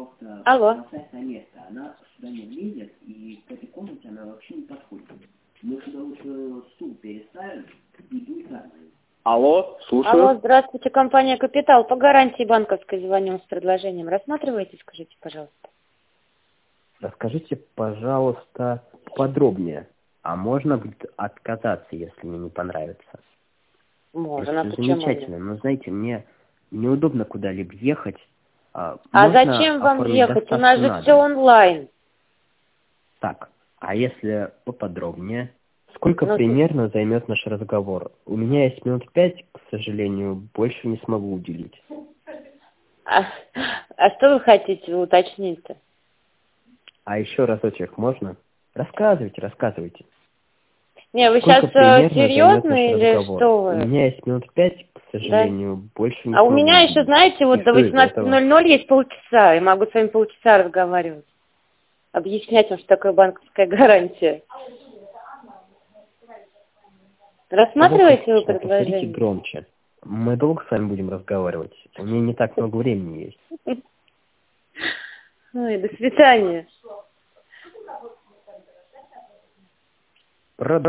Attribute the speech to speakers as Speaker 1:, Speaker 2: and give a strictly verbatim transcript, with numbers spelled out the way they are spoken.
Speaker 1: Алло.
Speaker 2: Касается места, она сюда не влезет, и к этой комнате она вообще не подходит. Мы сюда лучше стул переставим и будет нормально. Алло, слушаю.
Speaker 1: Алло, здравствуйте, компания «Капитал». По гарантии банковской звоню с предложением. Рассматриваете, скажите, пожалуйста?
Speaker 2: Расскажите, пожалуйста, подробнее. А можно будет отказаться, если мне не понравится?
Speaker 1: Можно,
Speaker 2: Это
Speaker 1: почему
Speaker 2: замечательно,
Speaker 1: нет?
Speaker 2: но, знаете, мне неудобно куда-либо ехать. А,
Speaker 1: А
Speaker 2: можно
Speaker 1: зачем вам
Speaker 2: оформить
Speaker 1: ехать? У нас
Speaker 2: доставку
Speaker 1: же
Speaker 2: на
Speaker 1: все
Speaker 2: дом?
Speaker 1: онлайн.
Speaker 2: Так, а если поподробнее? Сколько
Speaker 1: Ну,
Speaker 2: примерно займет наш разговор? У меня есть минут пять, к сожалению, больше не смогу уделить.
Speaker 1: а, а что вы хотите уточнить-то?
Speaker 2: А еще разочек можно? Рассказывайте, рассказывайте.
Speaker 1: Не, вы
Speaker 2: Сколько
Speaker 1: сейчас э,
Speaker 2: примерно займет наш
Speaker 1: серьезно или
Speaker 2: разговор?
Speaker 1: что
Speaker 2: У
Speaker 1: вы?
Speaker 2: меня есть минут пять, к
Speaker 1: Да?
Speaker 2: сожалению, больше не
Speaker 1: А у
Speaker 2: смогу
Speaker 1: меня еще,
Speaker 2: уделить.
Speaker 1: знаете,
Speaker 2: И
Speaker 1: вот до
Speaker 2: что из
Speaker 1: восемнадцати
Speaker 2: этого?
Speaker 1: ноль ноль есть полчаса, и могу с вами полчаса разговаривать. Объяснять вам, что такое банковская гарантия. Рассматриваете вы
Speaker 2: Повторите
Speaker 1: предложение?
Speaker 2: громче. Мы долго с вами будем разговаривать. У меня не так много времени есть.
Speaker 1: Ой, до свидания.
Speaker 2: Про